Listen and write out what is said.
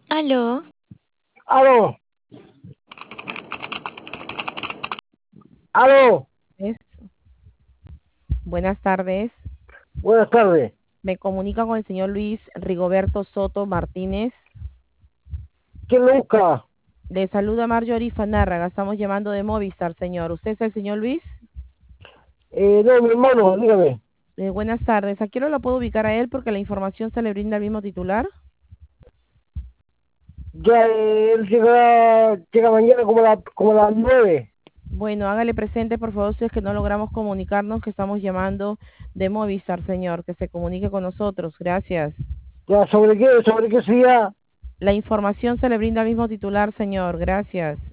Aló, Aló, aló, Es- Buenas tardes. buenas tardes. Me comunica con el señor Luis Rigoberto Soto Martínez. ¿Quién lo busca? Le saluda Marjorie Fanárraga. Estamos llamando de Movistar, señor. ¿Usted es el señor Luis? No, mi hermano, dígame. Buenas tardes. ¿A qué hora lo puedo ubicar a él? Porque la información se le brinda al mismo titular. Ya él llega mañana como a las 9. Bueno, hágale presente, por favor, si es que no logramos comunicarnos, que estamos llamando de Movistar, señor. Que se comunique con nosotros. Gracias. Ya, ¿sobre qué sería? La información se le brinda al mismo titular, señor. Gracias.